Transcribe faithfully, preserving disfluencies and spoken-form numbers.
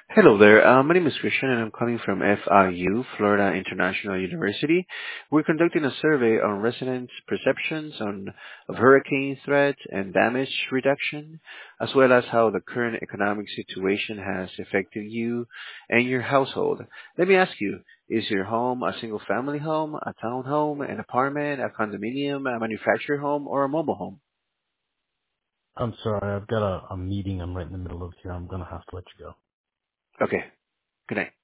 Hello there. Uh, my name is Christian, and I'm calling from F I U, Florida International University. We're conducting a survey on residents' perceptions on of hurricane threat and damage reduction, as well as how the current economic situation has affected you and your household. Let me ask you, is your home a single-family home, a townhome, an apartment, a condominium, a manufactured home, or a mobile home? I'm sorry, I've got a, a meeting I'm right in the middle of here. I'm gonna have to let you go. Okay, good night.